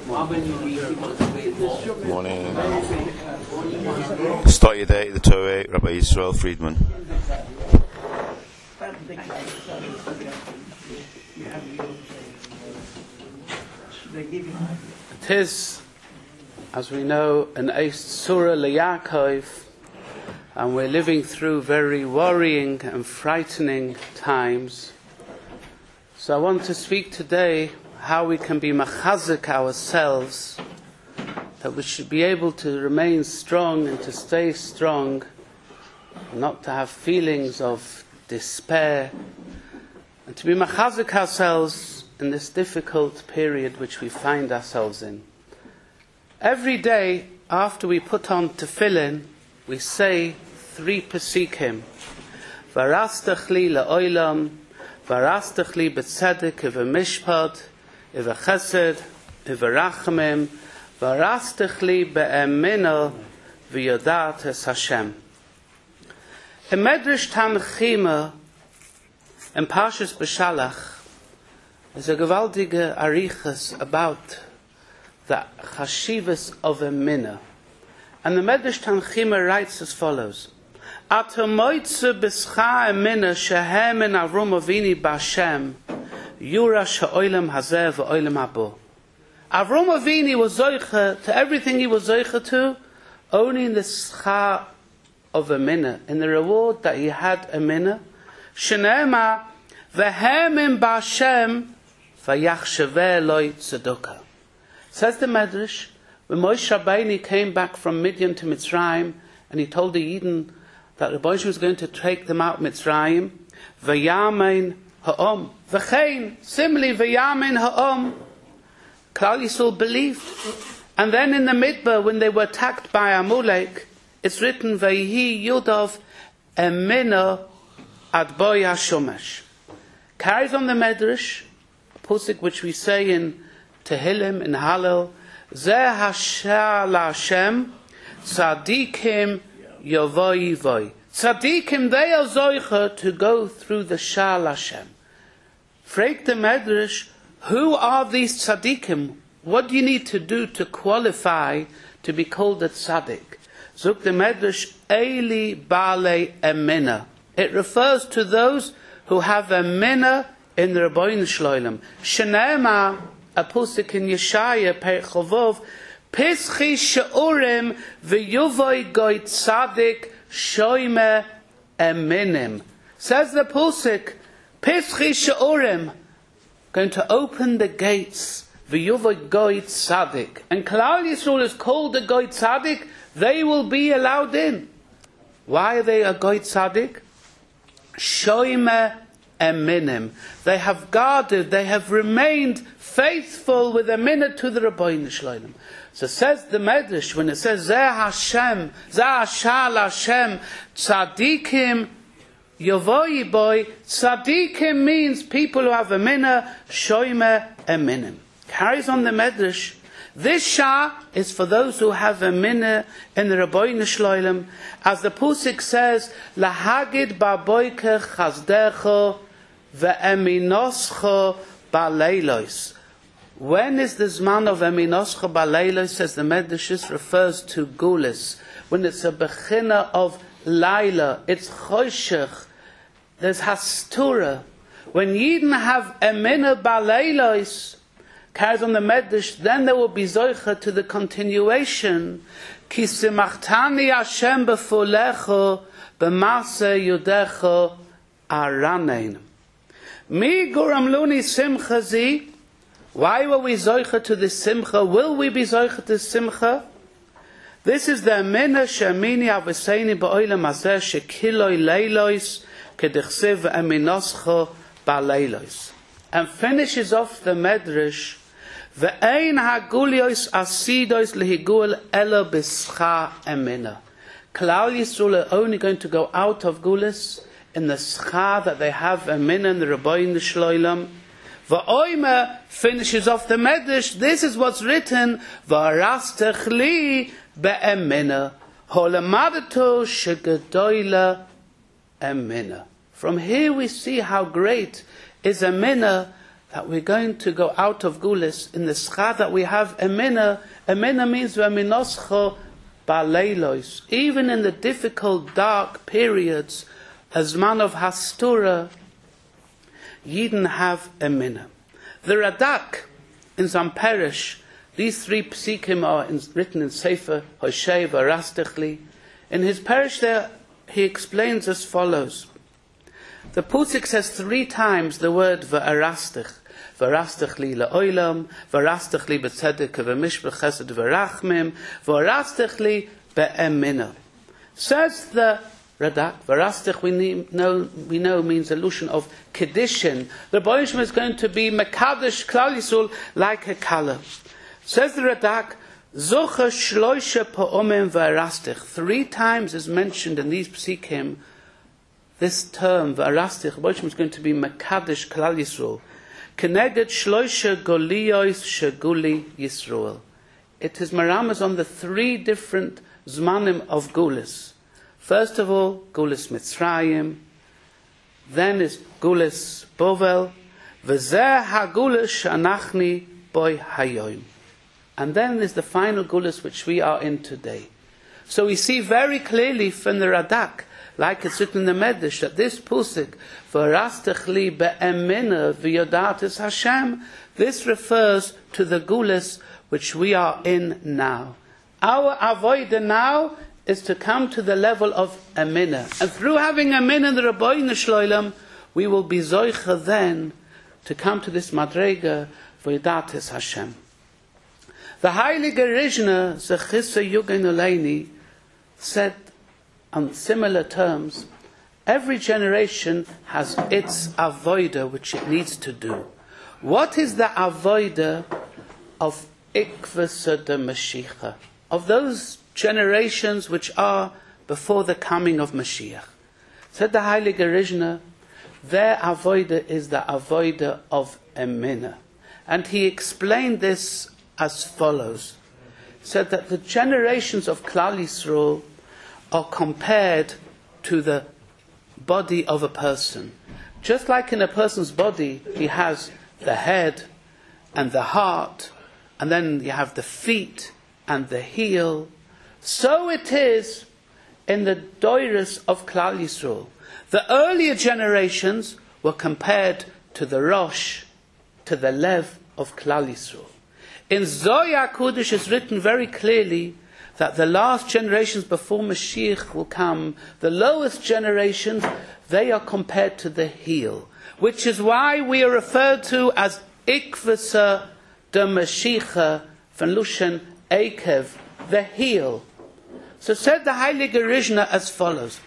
Morning. Start your day, the Torah, Rabbi Yisrael Friedman. It is, as we know, an Eis Surah LeYaakov, and we're living through very worrying and frightening times. So I want to speak today how we can be machazik ourselves, that we should be able to remain strong and to stay strong, not to have feelings of despair, and to be machazik ourselves in this difficult period which we find ourselves in. Every day after we put on tefillin, we say 3 pesikim: Varastach li la'olam, Varastach li b'tzedek v'mishpat, v'chesed, v'rachamim, Varastach li be'emina v'yodat es Hashem. In Medrash Tanchima, in Parshas Beshalach, there's a gewaltige arichas about the chashivas of a minna. And the Medrash Tanchima writes as follows: Atomoitze b'scha emina shehem in Avram Avini b'Hashem yura she'olam hazeh v'olam habo. Avram Avini was zoicha to everything he was zoicha to, only in the scha of a minna, in the reward that he had a minna. Sheneema v'hem in b'Hashem v'yachshaveh loy tzedukah. Says the Medrash, when Moshe Rabbeinu came back from Midian to Mitzrayim, and he told the Yidden that the Moshe was going to take them out Mitzrayim, v'yamein ha'om, v'chein, similarly v'yamein ha'om, Klal Yisrael believed. And then in the Midbar, when they were attacked by Amalek, it's written, v'yihi yudov emina ad boy hashomesh. Carries on the Medrash, a pusik which we say in Tehillim, in Hallel, Zeh hashar la'Hashem, tzadikim yovoi voi. Tzadikim, they are zoicha to go through the shar Hashem. Frag the Medrash, who are these tzadikim? What do you need to do to qualify to be called a tzadik? Zuk the Medrash, Eli Baalei Emina. It refers to those who have a minna in the Rabbeinu Shloim. Sheneema, a pusik in Yeshaya Perchovov, Peschi Sheurim v'Yuvoi Goy Tzadik Shoime Eminim. Says the pusik, Peschi Sheurim, going to open the gates v'Yuvoi Goy Tzadik, and Klal Yisrael is called the Goy Tzadik. They will be allowed in. Why are they a Goy Tzadik? Shoime Eminim. They have guarded, they have remained faithful with a minute to the Rabbeinu Shloim. So says the Medrash, when it says Zeh Hashem, Zeh Hashar Hashem, Tzadikim Yovoi Boy, Tzadikim means people who have a minna, Shoime Eminim. Carries on the Medrash, this Shah is for those who have a minna in the Rabbeinu Shloim, as the Pusik says, Lahagid Baboike Chazdecho Ve'eminoscho Baleilos. When is the Zman of Eminoscho Baleilos? Says the Medrash, refers to Gulis. When it's a Bechina of Laila, it's Choshech, there's Hastura. When Yidden have Emina Baleilos, carries on the Medrash, then there will be Zoicha to the continuation. Ki simachtani Hashem b'fulecho b'maseh yudecho aranein. Mi guramluni simcha zi. Why were we Zoicha to the simcha? Will we be Zoicha to simcha? This is the Amina Shemini Aveseni ba'olam hazeh shekiloi leilois kedichsev eminoscho baleilois. And finishes off the Medrash, Ve'ein ha'gulios asidois lehigul elo b'scha emina. Klal Yisrael are only going to go out of gulis in the scha that they have emina in the Rabbeinu Shloim. Va'oima finishes off the Medrash. This is what's written: V'arastech li be'emina holamadato shegedoila emina. From here we see how great is emina, that we're going to go out of Gulis in the schar that we have Emina. Emina means V'aminoscho Baleilos. Even in the difficult, dark periods, as man of Hastura, Yidden have Emina. The Radak in Zamperish, these three psikim are written in Sefer Hoshei V'Arastechli. In his parish there, he explains as follows. The Pusik says 3 times the word V'Arastech. V'Arastech li la'olam, V'Arastech li b'tzedek v'mishpach chesed v'rachmim, V'Arastech li be'emina. Says the Radak, V'Arastech we know means allusion of Kedishin. The Rebbe is going to be Mekadosh Klal Yisrael like a color. Says the Radak, Zocha shloisha pa'omim V'Arastech. 3 times is mentioned in these psikim this term, V'Arastech. The Rebbe is going to be Mekadosh Klal Yisrael. Keneged shloisha goliyos sheguli Yisrael. It is maramas on the 3 different zmanim of Gulis. First of all, Gulis Mitzrayim, then is Gulis Bovel, v'zeh ha-Gulis shanachni boi hayoim. And then is the final Gulis which we are in today. So we see very clearly from the Radak, like it's written in the Medrash, that this Pusik, V'Arastech li be'emina v'yodatis Hashem, this refers to the Gulis which we are in now. Our avodah now is to come to the level of Emina. And through having Emina in the Rabbeinu Shloilem, we will be Zoicha then to come to this Madrega V'yodatis Hashem. The Heilige Rishna, Zechissa Yugen Oleini, said on similar terms, every generation has its avodah which it needs to do. What is the avodah of Ikvasa de Mashiach? Of those generations which are before the coming of Mashiach. Said the Heilige Rishna, their avodah is the avodah of Emina. And he explained this as follows. Said that the generations of Klal Yisrael are compared to the body of a person. Just like in a person's body, he has the head and the heart, and then you have the feet and the heel. So it is in the Doiris of Klal Yisrael. The earlier generations were compared to the Rosh, to the Lev of Klal Yisrael. In Zohar Kodesh is written very clearly that the last generations before Mashiach will come, the lowest generations, they are compared to the heel, which is why we are referred to as Ikvasa de Mashiach, von Lushan Ekev, the heel. So said the Heilige Rishna as follows.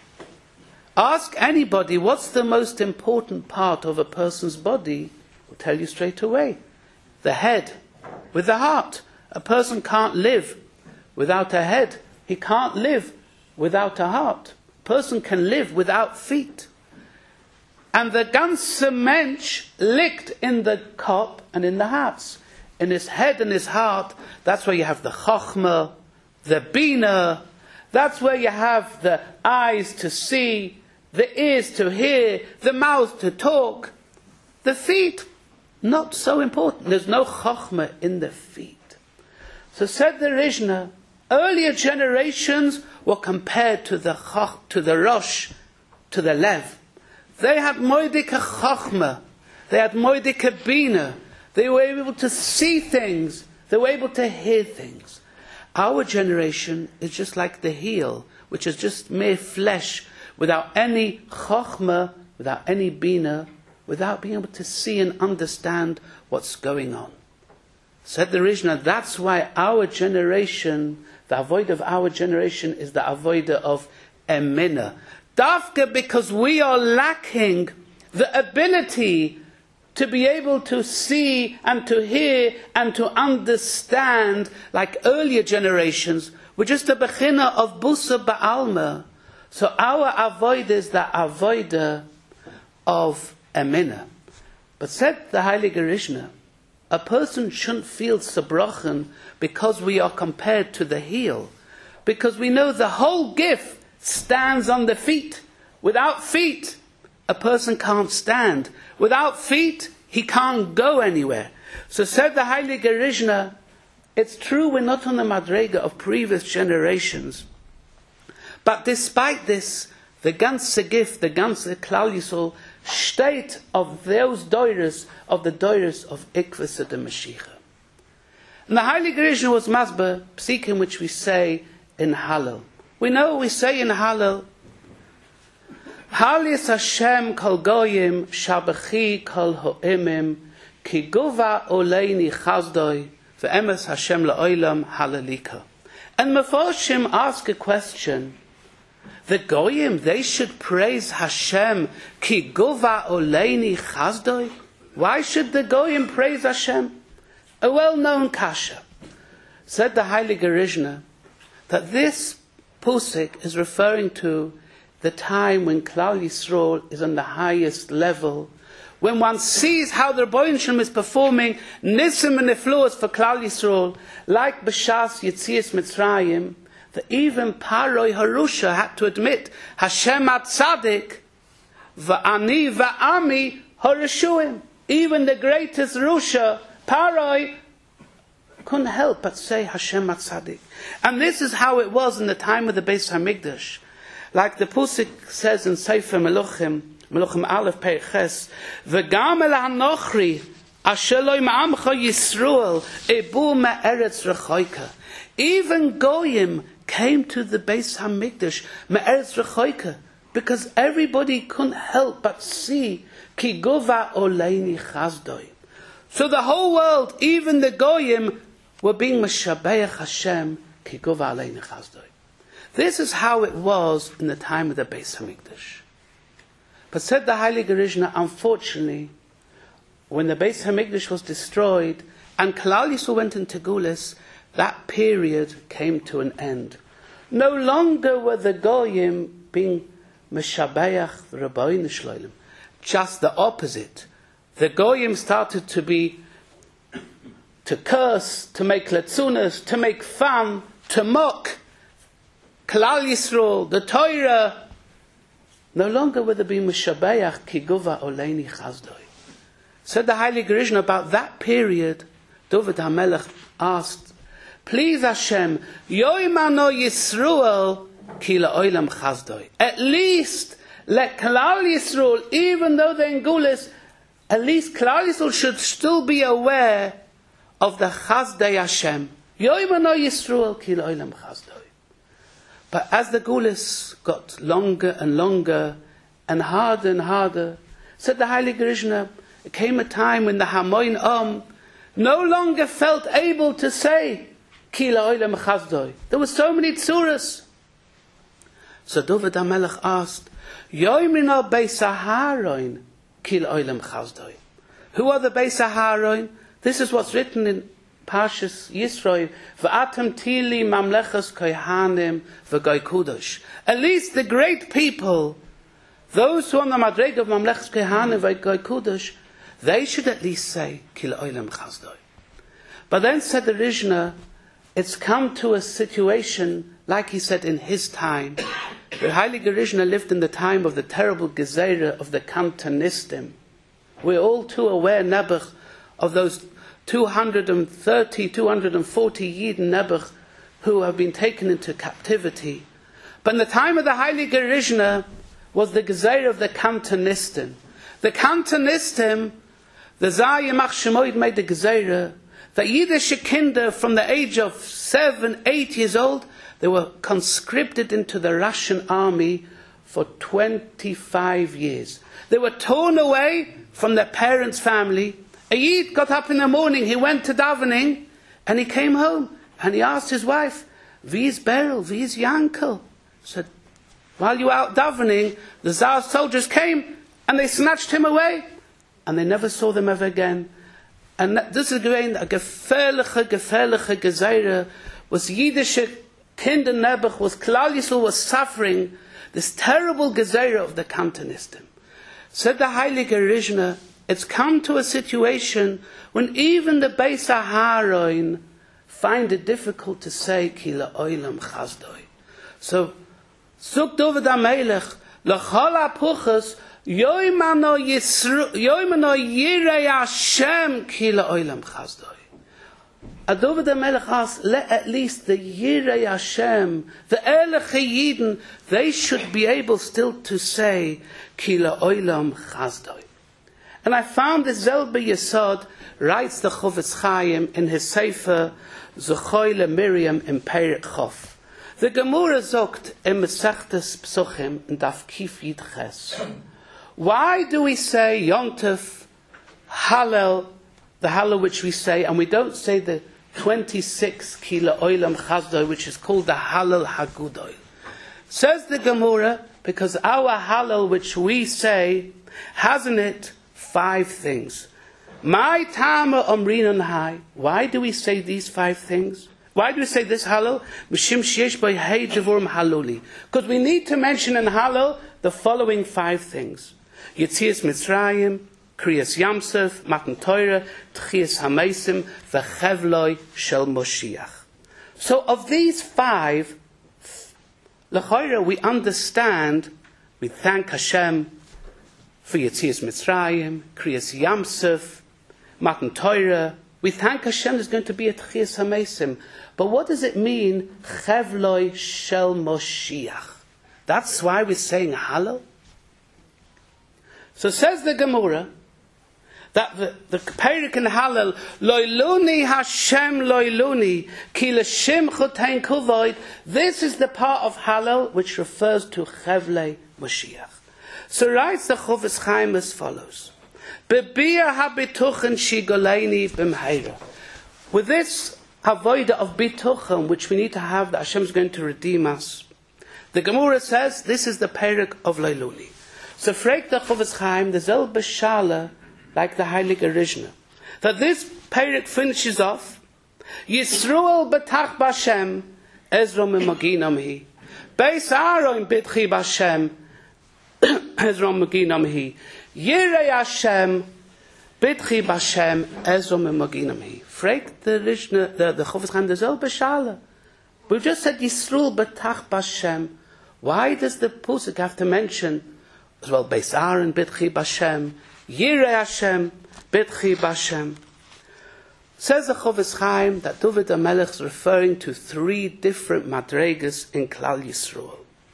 Ask anybody what's the most important part of a person's body, will tell you straight away. The head with the heart. A person can't live without a head. He can't live without a heart. A person can live without feet. And the ganze Mensch liegt in the kop and in the hearts. In his head and his heart, that's where you have the chokhmah, the bina, that's where you have the eyes to see, the ears to hear, the mouth to talk. The feet, not so important. There's no chokhmah in the feet. So said the Rishna, earlier generations were compared to the Rosh, to the Lev. They had moedike chokhmah, they had moedike bina, they were able to see things, they were able to hear things. Our generation is just like the heel, which is just mere flesh, without any chokhmah, without any bina, without being able to see and understand what's going on. Said the Rishna, that's why our generation, the avodah of our generation is the avodah of Emina. Dafka, because we are lacking the ability to be able to see and to hear and to understand like earlier generations. We're just a bechina of busa ba'alma. So our avodah is the avodah of Emina. But said the Heilige Rishna, a person shouldn't feel sabrochen because we are compared to the heel. Because we know the whole gift stands on the feet. Without feet, a person can't stand. Without feet, He can't go anywhere. So said the Heilige Rishna, it's true we're not on the Madrega of previous generations. But despite this, the ganze gift, the ganze Klal Yisrael, state of those doiras, of the doiras of Ikvus the Mashiach. And the Heilige Rishna was masber, psikim which we say in Hallel. We know we say in Hallel, Halis Hashem kol goyim, shabachi kol ho'imim, ki guva oleini chazdoi, ve'emes Hashem la'olam halalika. And Mefarshim ask a question. The goyim, they should praise Hashem, ki guva oleini chazdoi. Why should the goyim praise Hashem? A well-known kasha. Said the Heilige Rishna that this pusik is referring to the time when Klal Yisrael is on the highest level, when one sees how the Rebbeinu Shalom is performing nisim and nefluos for Klal Yisrael, like B'shas Yetzias Mitzrayim, that even Paroi Harusha had to admit, Hashem Atzadik, Va'ani Va'ami Harashuim. Even the greatest Rusha, Paroi, couldn't help but say Hashem Atzadik. And this is how it was in the time of the Beis HaMikdash. Like the Pusik says in Sefer Meluchim, Meluchim Aleph Perek Ches, V'gam el hanochri asher lo im'amcha Yisrael ebu me'eretz rechoika. Even Goyim came to the Beis HaMikdash me'eretz rechoika, because everybody couldn't help but see ki guva oleini chazdoi. So the whole world, even the Goyim, were being Meshabeach Hashem ki guva oleini chazdoi. This is how it was in the time of the Beis HaMikdash. But said the Heilige Rishna, unfortunately, when the Beis HaMikdash was destroyed and Klal Yisrael went into Gulis, that period came to an end. No longer were the Goyim being Meshabeach the Rebbeinu Shalom. Just the opposite. The Goyim started to curse, to make letzunas, to make fun, to mock Klal Yisrael, the Torah. No longer were they being Meshabeach ki guva oleini chazdoi. Said the Heilige Rishna about that period, David HaMelech asked, please Hashem, yoimano Yisrael ki la'olam chazdoi. At least let Klal Yisrael, even though they're in Gulis, at least Klal Yisrael should still be aware of the chazdei Hashem. Yoimano Yisrael ki la'olam chazdoi. But as the Gulis got longer and longer and harder, said the Heilige Rishna, it came a time when the Hamoin no longer felt able to say Ki la'olam chazdoi. There were so many tzuras. So David HaMelech asked, Yoimino Beis HaHaroin Ki la'olam chazdoi. Who are the Beis HaHaroin? This is what's written in Parshas Yisro, V'atem tili mamlechas kohanim v'goy kudosh. At least the great people, those who are on the madrega of mamlechas kohanim v'goy kudosh, they should at least say Ki la'olam chazdoi. But then said the Rishna, it's come to a situation like he said in his time. The Heilige Rishna lived in the time of the terrible Gezerah of the Kantanistim. We're all too aware, Nebuch, of those 240 Yid Nebuch who have been taken into captivity. But in the time of the Heilige Rishna was the Gezerah of the Kantanistim. The Kantanistim, the Zah Yamach Shemoid made the Gezerah that Yiddish kinder from the age of 7, 8 years old, they were conscripted into the Russian army for 25 years. They were torn away from their parents' family. A Yid got up in the morning, he went to davening, and he came home, and he asked his wife, V's Beryl, V's Yankel? Said, while you were out davening, the Tsar's soldiers came, and they snatched him away, and they never saw them ever again. And this is again a gefährliche Gezerah, was Yiddish Kinder Nebuch, was Klal Yisrael was suffering this terrible Gezerah of the Kantanistim. Said the Heilige Rishna, it's come to a situation when even the Beis HaHaroin find it difficult to say Ki la'olam chazdoi. So, Zuk David HaMelech, L'chol ha'puchas, Yoimano Yirei Hashem ki la'olam chazdoi. David HaMelech asked, let at least the Yirei Hashem, the Erliche Yidden, they should be able still to say, Ki la'olam chazdoi. And I found this Zelbe Yesod writes the Chofetz Chaim in his Sefer, Zochoi LeMiriam in Perek Chof. The Gemara zogt in Mesechtes Psuchim in Daf Kif Yid Ches. Why do we say Yontef, Hallel, the Hallel which we say, and we don't say the 26 Ki la'olam chazdoi, which is called the Hallel Hagudoi? Says the Gemara, because our Hallel which we say has in it 5 things. My Tama Omrinon Hai. Why do we say these 5 things? Why do we say this Hallel? Mishim sheyesh bo hei devorim haluli. Because we need to mention in Hallel the following 5 things. Yetzias Mitzrayim, Kriyas Yamsef, Matan Torah, Tchias Hameisim, V'chevloi Shel Moshiach. So of these 5, l'chayra we understand, we thank Hashem for Yetzias Mitzrayim, Kriyas Yamsef, Matan Torah. We thank Hashem there's going to be a Tchias Hameisim. But what does it mean, Chevloi Shel Moshiach? That's why we're saying Hallel. So says the Gemara, that the Perek in Hallel, Loiluni Hashem Loiluni, Ki L'Shem Chotein Kuvoid, this is the part of Hallel which refers to Chevlei Moshiach. So writes the Chofetz Chaim as follows. Bebia habituchen shigoleini b'mheira. With this avoida of bituchen, which we need to have, that Hashem is going to redeem us, the Gemara says this is the Perek of Leiluni. So fragt the Chofetz Chaim, the Zel B'Shala, like the Heilige Rishna, that this Perek finishes off, Yisruel B'tach B'Hashem, Ezra M'maginam hi. Beis Aaron B'tchi B'Hashem, Ezra M'maginam hi. Yirei Hashem, B'tchi B'Hashem, Ezra M'maginam hi. Fragt the Rishna, the Chofetz Chaim, the Zel B'Shala. We've just said Yisruel B'tach B'Hashem. Why does the Pusik have to mention as well Beis Aaron B'tchi B'Hashem, Yirei Hashem B'tchi B'Hashem? Says the Chofetz Chaim that David HaMelech is referring to 3 different madregas in Klal Yisrael.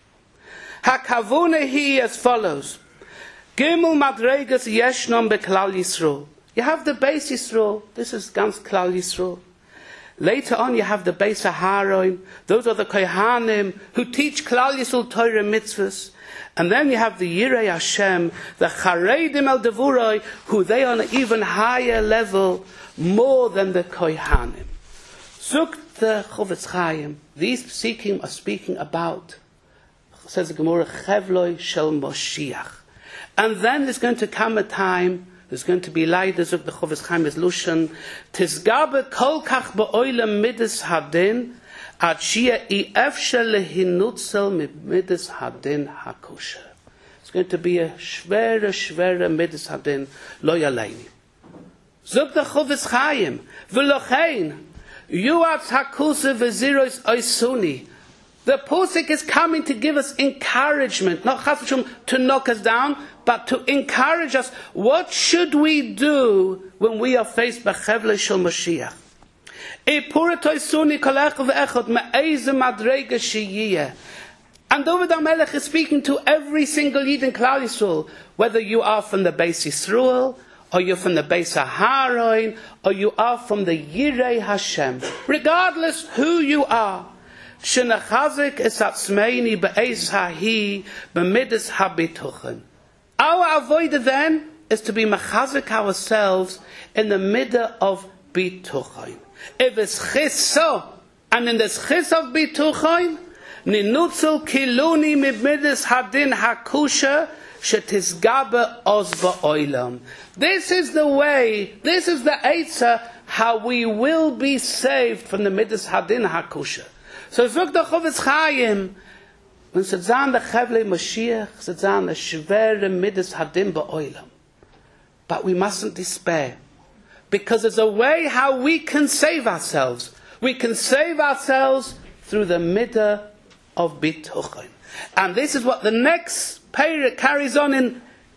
Hakavune hi as follows. Gimel madregas yeshnom beKlal Yisrael. You have the Beis Yisrael. This is ganz Klal Yisrael. Later on, you have the Beis Aharon. Those are the Kohanim who teach Klal Yisrael Torah mitzvahs. And then you have the Yirei Hashem, the Charedim El Devuroi, who they are on an even higher level, more than the Kohanim. Zuk the Chofetz Chaim. These psikim are speaking about, says the Gemara, Chevloi Shel Moshiach. And then there's going to come a time, there's going to be light, as the Chofetz Chaim is Lushan, Tizgabe kol kach ba'oilem midas hadin, ad shia I efshel lehinutzel midas hadin hakusha. It's going to be a shvere midas hadin lo yaleini. Zog the Chofetz Chaim, v'lochein, yuatz hakusa v'zirois oisuni. The Pusik is coming to give us encouragement, not to knock us down, but to encourage us. What should we do when we are faced by Chevlei Shel Mashiach? And David HaMelech is speaking to every single Yid in Klal Yisrael, whether you are from the Beis Yisrael, or you're from the Beis Aharon, or you are from the Yirei Hashem. Regardless who you are, Shenachazik es atzmeini be'ez hahi b'midas habituchen. Our avodah then is to be machazik ourselves in the middle of bituchen. If it's chiso, and in this chis of bituchen, ninutzel kiluni midas hadin hakusha shetizgabe oz ba'olam. This is the way, this is the eitzah, how we will be saved from the midas hadin hakusha. So zog the Chofetz Chaim, when Sedzan the Chevlei Mashiach, Sedzan the Shvere Midas Hadim Ba'olam. But we mustn't despair, because there's a way how we can save ourselves. We can save ourselves through the midah of bituchen. And this is what the next perek carries on in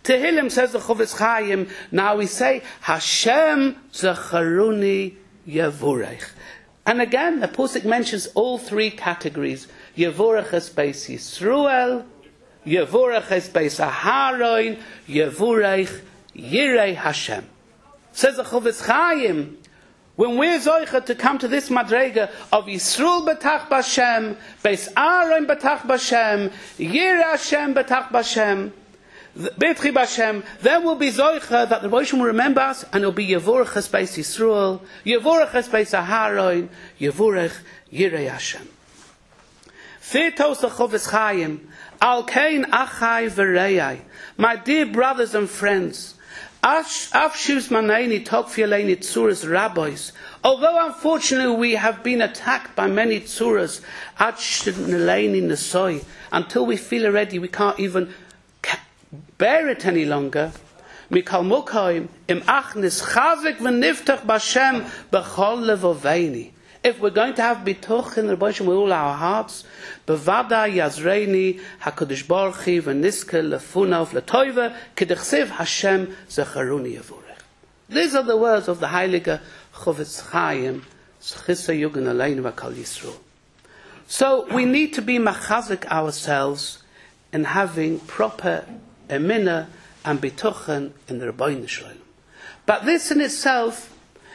Tehillim, says the Chofetz Chaim, now we say, Hashem zacharuni yavurech. And again, the Pusik mentions all three categories. Yavurech es beis Yisruel, Yavurech es beis Aharon, Yavurech Yirei Hashem. Says the Chofetz Chaim, when we're zoicha to come to this madrega of Yisruel betach b'Hashem, beis Aharon betach b'Hashem, Yirei Hashem betach b'Hashem, Betchi b'Hashem, then will be zoicha that the Rosh will remember us, and it will be Yavurech es beis Yisruel, Yavurech es beis Aharon, Yavurech Yirei Hashem. Fitos the Chofetz Chaim, Al Kain Achai V'Rei, my dear brothers and friends, Afshus Maneni Tokfieleni Tzuras rabbis. Although unfortunately we have been attacked by many tzuras, Achneleni Nesoi, until we feel already we can't even bear it any longer. Mikal Mukaim Im Achnis Chazik V'Niftach B'Hashem B'Chol Levoveini. If we're going to have bituch in the Rebbeinu with all our hearts, bevada yazreini hakadosh baruch hu v'niska lefunav letoiva kedechsev Hashem zacharuni yavurech. These are the words of the Heilige Chofetz Chaim, Chissa Yugen Aleinu v'Kal Yisrael. So we need to be machazik ourselves in having proper emina and bituchen in the Rebbeinu Shalom. But this in itself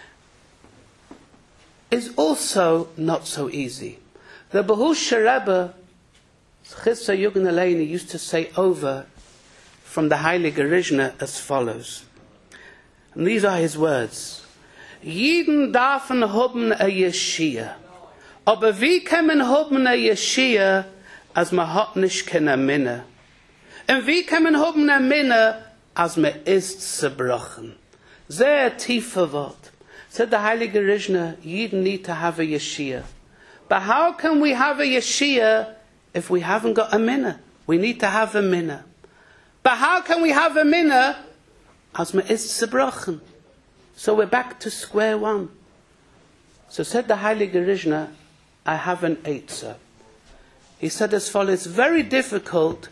is also not so easy. The Behusha Rebbe, Chissa Yugen Aleinu, used to say over from the Heilige Rishna as follows. And these are his words. Jeden darfen hoben a Yeshia. Aber wie kann man hoben a Yeshia, as man hat nicht keine Minne? Und wie kann man hoben a Minne, as man ist zerbrochen? Sehr tiefe Wort. Said the Heilige Rishna, you need to have a Yeshia. But how can we have a Yeshia if we haven't got a minna? We need to have a minna. But how can we have a minna as me is zerbrochen? So we're back to square one. So said the Heilige Rishna, I have an eitzah. He said as follows, it's very difficult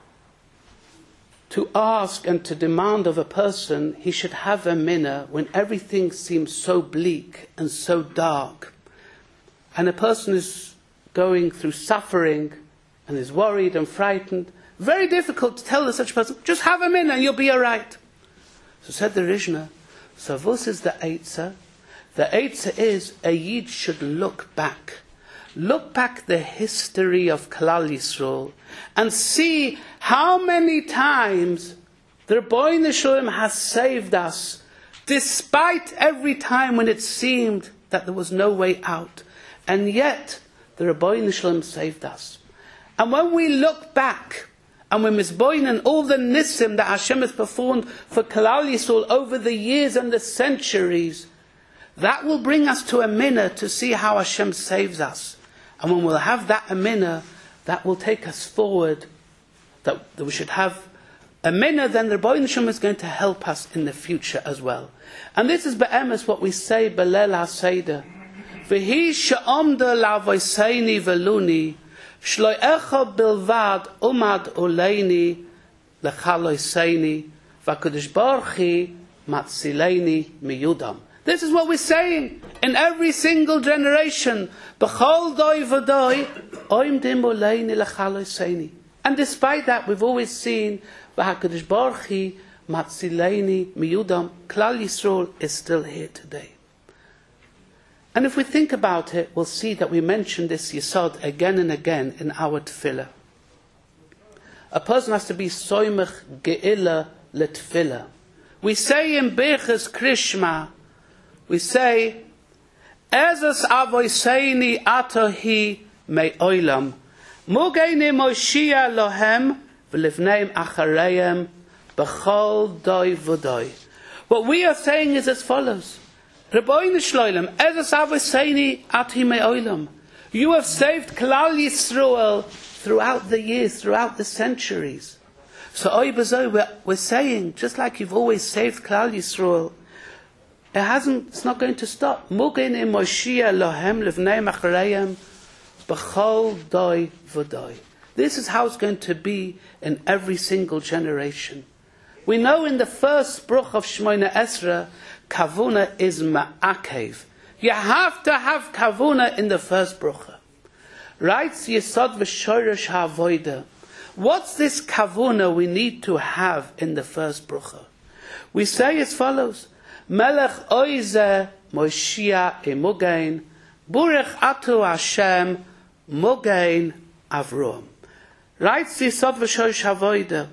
to ask and to demand of a person he should have a minna when everything seems so bleak and so dark, and a person is going through suffering and is worried and frightened. Very difficult to tell such a person, just have a minna and you'll be all right. So said the Rishna, so this is the eitzah. The eitzah is a yid should look back the history of Klal Yisrael and see how many times the Rebbeinu Shalom has saved us, despite every time when it seemed that there was no way out. And yet, the Rebbeinu Shalom saved us. And when we look back, and we're misboinen all the nissim that Hashem has performed for Klal Yisrael over the years and the centuries, that will bring us to a minna to see how Hashem saves us. And when we'll have that minna, that will take us forward, that we should have a minna, then the Rebbeinu Shalom is going to help us in the future as well. And this is be'emes what we say, Belel HaSeder. V'hi she'omda la'avoseini veluni, shloi echa bilvad umad oleini, lechaloseini, v'akadosh baruch hu matzileini miyudam. This is what we're saying in every single generation. B'chol doi v'doi, oimdim oleini lechaloseini. And despite that, we've always seen v'hakadosh baruch hu matzileini miyudam. Klal Yisrael is still here today. And if we think about it, we'll see that we mention this yesod again and again in our tefillah. A person has to be soymech ge'ila letefillah. We say in Beiches Krishma, we say, Ezes avoseini atohi me'olam, mugeini moshia lohem, v'livneim achareim, b'chol doi v'doi. What we are saying is as follows. Rebbeinu Shalom, Ezes avoseini atohi me'olam. You have saved Klal Yisrael throughout the years, throughout the centuries. So we're saying, just like you've always saved Klal Yisrael, it's not going to stop. Mugin im Moshiach lohem livnei machareyim b'chol doi v'doi. This is how it's going to be in every single generation. We know in the first bruch of Shmoyne Esra, kavuna is ma'akev. You have to have kavuna in the first brucha. Writes Yesod v'shoresh ha'avoida. What's this kavuna we need to have in the first brucha? We say as follows: Melech oize Moshiach emugain, burech atu Hashem mugain Avrom. Writes Yesod v'shoresh ha'avoida.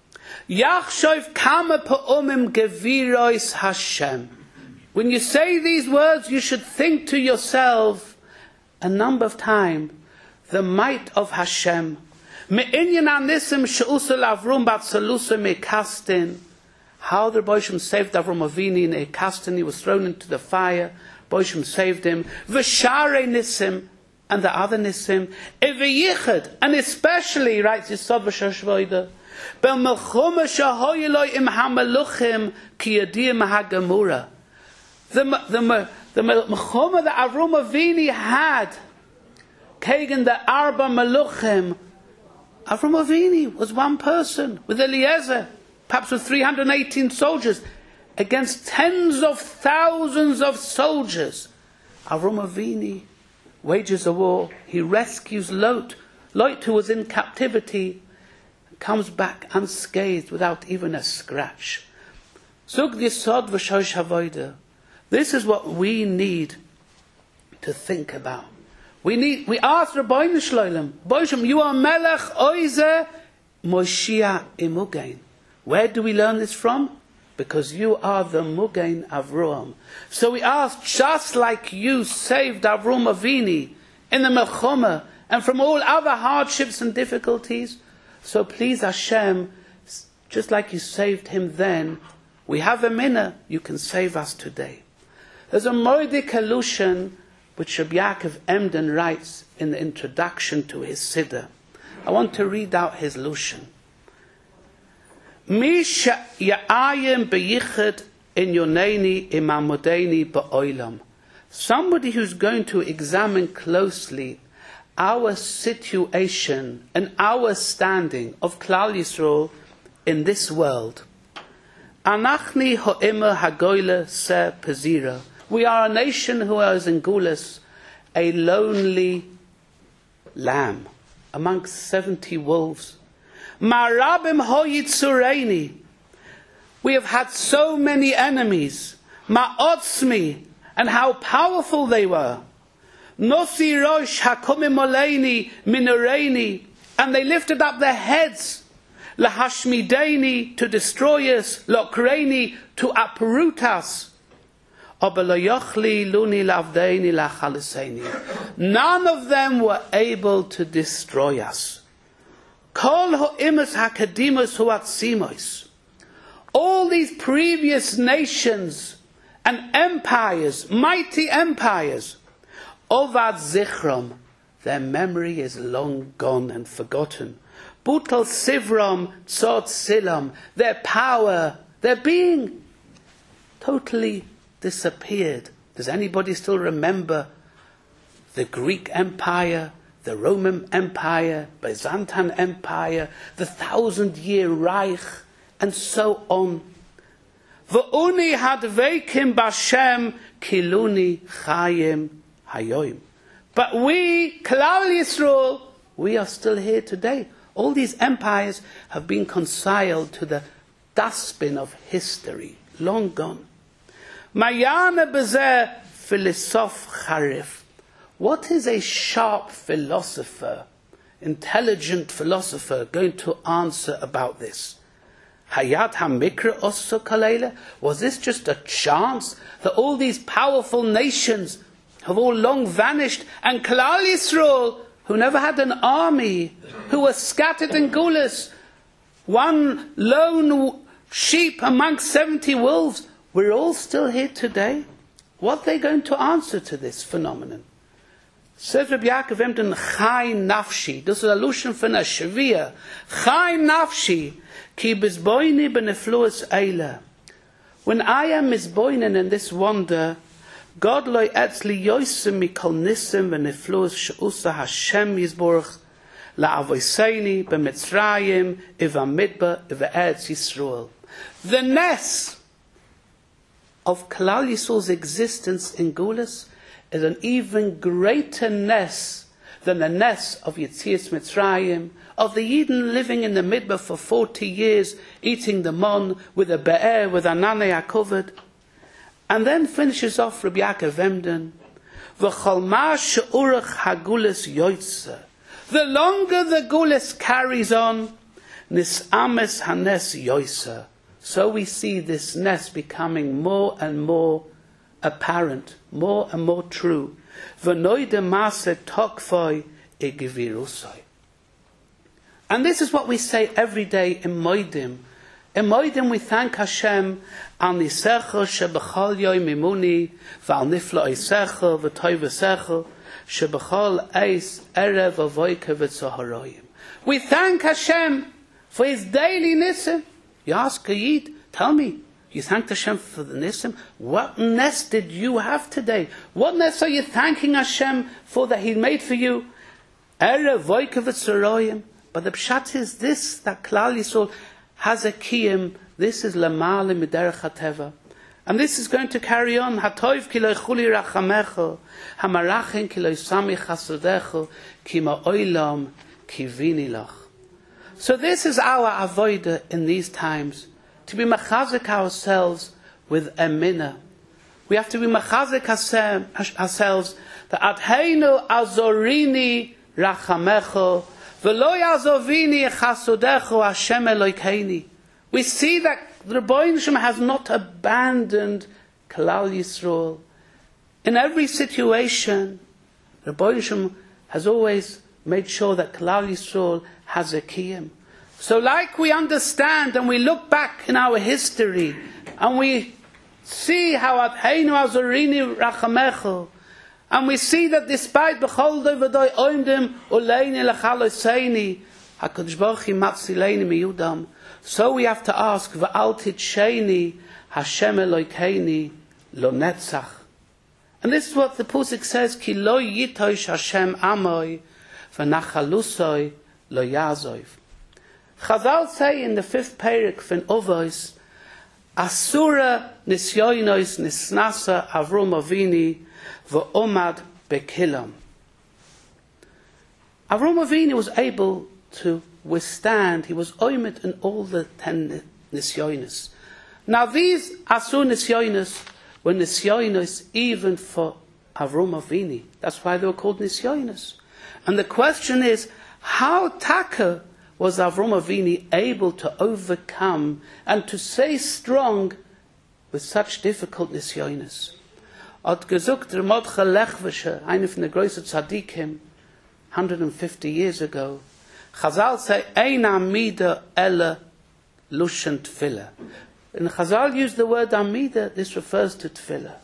Yachshov kama pa'omim gevirois Hashem. When you say these words, you should think to yourself a number of times the might of Hashem. Me'inyan anisim she'usel Avrum batzalusa me'kastin. How the Boshim saved Avram Avinu in a kastin. He was thrown into the fire. Boshim saved him. V'sharei nisim, and the other nisim. Eveyichad, and especially, writes Yisod v'shashvoida, B'melchuma shahoyeloi im hamaluchim ki yadim hagamura. The Mechumah that Avram Avinu had, Kagan the Arba Meluchim, Avram Avinu was one person with Eliezer, perhaps with 318 soldiers, against tens of thousands of soldiers. Avram Avinu wages a war. He rescues Lot, who was in captivity, comes back unscathed without even a scratch. Zug Yisod v'shosh havoida. This is what we need to think about. We ask Rabbeinu Shloilem, Boshim, you are Melech Oize Moshiach Imugain. Where do we learn this from? Because you are the Mugain Avram. So we ask, just like you saved Avram Avinu in the Melchoma and from all other hardships and difficulties, so please Hashem, just like you saved him then, we have a minna, you can save us today. There's a Moedik allusion which Rabbi Yaakov Emden writes in the introduction to his Siddur. I want to read out his allusion. Mi ya'ayim beyichad in yoneni imamodeni ba'olam. Somebody who's going to examine closely our situation and our standing of Klal Yisrael in this world. Anachni ho'ima hagoyle se pezira. We are a nation who is in Gulas, a lonely lamb amongst 70 wolves. Marabim hoyitzureini. We have had so many enemies. Ma'otzmi, and how powerful they were. Nosi rosh hakomim oleini minareini, and they lifted up their heads. Lahashmideini, to destroy us. Lokreini, to uproot us. None of them were able to destroy us. All these previous nations and empires, mighty empires, Ovad Zichram, their memory is long gone and forgotten. Butal Sivram, Tzot Silam, their power, their being, totally disappeared. Does anybody still remember the Greek Empire, the Roman Empire, Byzantine Empire, the 1,000-year Reich, and so on? V'uni hadveikim b'Hashem kiluni chayim hayoim. But we, Klal Yisrael, we are still here today. All these empires have been consigned to the dustbin of history, long gone. Mayana bezeh philosoph charif. What is a sharp philosopher, intelligent philosopher, going to answer about this? Hayat hamikra osso kalela? Was this just a chance that all these powerful nations have all long vanished, and Klal Yisrael, who never had an army, who were scattered in Gulas, one lone sheep amongst 70 wolves, we're all still here today? What are they going to answer to this phenomenon? Says Rabbi Yaakov Emden, Chai nafshi. This is a allusion from a Shavia. Chai nafshi, ki bizboini benefluas eila. When I am misboinen in this wonder, God loy etzli yoisim mikol nisim benefluas sheusa Hashem yizborach la'avoiseini b'mitzrayim iva midba iva Eretz Yisrael. The ness of Klal Yisrael's existence in Gulas is an even greater ness than the ness of Yetzias Mitzrayim, of the Yidden living in the Midbar for 40 years, eating the mon with a be'er, with ananei covered. And then finishes off Rabbi Yaakov Emden, V'chol ma she'urach hagulas yoytze. The longer the Gulas carries on, nisames hanes yoytze. So we see this ness becoming more and more apparent, more and more true. V'noide maase tokfoi egevirusoi. And this is what we say every day in Moedim. In Moedim we thank Hashem al nisecha shebechol yoyim imuni v'al nifla eisecha v'toy v'secha shebechol eis erev avoyke v'tzoharoyim. We thank Hashem for His daily nisim. You ask a Yid, tell me, you thanked Hashem for the nisim? What ness did you have today? What ness are you thanking Hashem for that He made for you? Erev avoyke v'tzoharoyim. But the pshat is this, that Klal Yisrael has a kiyum. This is lamale miderech hateva. And this is going to carry on. Hatoiv ki lo chuli rachamecho, hamarachin ki lo sami chasodecho, ki ma'olam kivini lach. So this is our avodah in these times, to be machazik ourselves with emina. We have to be machazik ourselves that adheinu azorini rachamecho, v'lo yazovini chasodecho Hashem Elokeini. We see that the Rebbeinu Shem has not abandoned Klal Yisrael. In every situation, the Rebbeinu Shem has always made sure that Klal Yisrael has a kiyum. So like we understand and we look back in our history and we see how Adheinu Azorini Rachamecho, and we see that despite B'chol Dovadoy Oimdim Uleini Lechaloseini HaKadosh Baruch Hu Matzileini Miyudam. So we have to ask, V'al Titcheini Hashem Elokeini Lo Netzach. And this is what the Pusik says, Ki lo yitosh Hashem Amoy V'nachalusoi Lo Yazov. Chazal say in the 5th parak from Ovos, Asura Nisyoinos Nisnasa Avrom Avini V'omad Bekilam. Avrom Avini was able to withstand, he was oimid in all the 10 nisyonis. Now these Asur nisyonis were nisyonis even for Avrom Avini. That's why they were called nisyonis. And the question is, how taka was Avrom Avini able to overcome and to stay strong with such difficult nisyonis? Hat gesucht der Mordechai Lechwische, einer von der größten Tzadikim, 150 years ago, Chazal say, Ein Amida Ella Lushan Tefillah. And Chazal used the word Amida, this refers to Tefillah.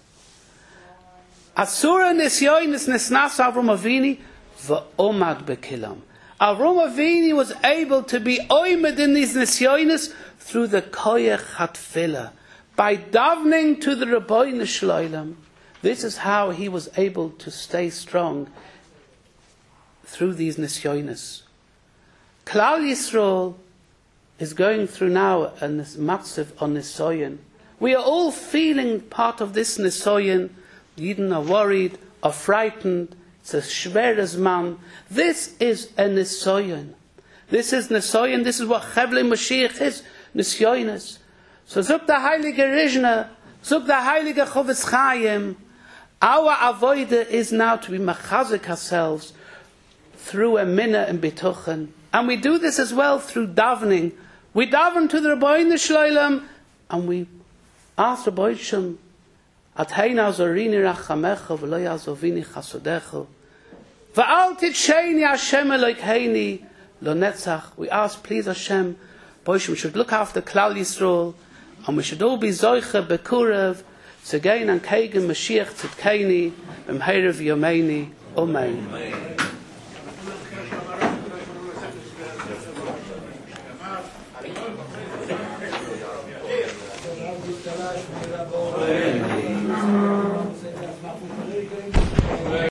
Asura Nisyonis Nisnas Avrom Avini V'omad Bekilam. Avrom Avini was able to be oimed in these Nisyonis through the Koyach HaTefillah. By davening to the Rebbeinu Shloilem. This is how he was able to stay strong through these Nisyonis. Klal Yisrael is going through now a matzav on Nisoyin. We are all feeling part of this Nisoyin. Yidden are worried, are frightened. It's a shveres man. This is a Nisoyin. This is Nisoyin. This is what Chevle Mashiach is. Nisyonis. So zog the Heilige Rishna, zog the Heilige Chovetz Chaim. Our avodah is now to be machazik ourselves through a minna and bituchen. And we do this as well through davening. We daven to the Rebbeinu Shloilem, and we ask the Rebbeinu Shem, Adheinu Azorini Rachamecha v'lo yazovini chasodecha v'al titcheini Hashem Elokeini lo netzach. We ask, please Hashem, Rebbeinu Shem should look after Klal Yisrael, and we should all be zoiche bekurev Zegein an Kegen Mashiach Tzidkeini B'mherev Yomeini. Amen.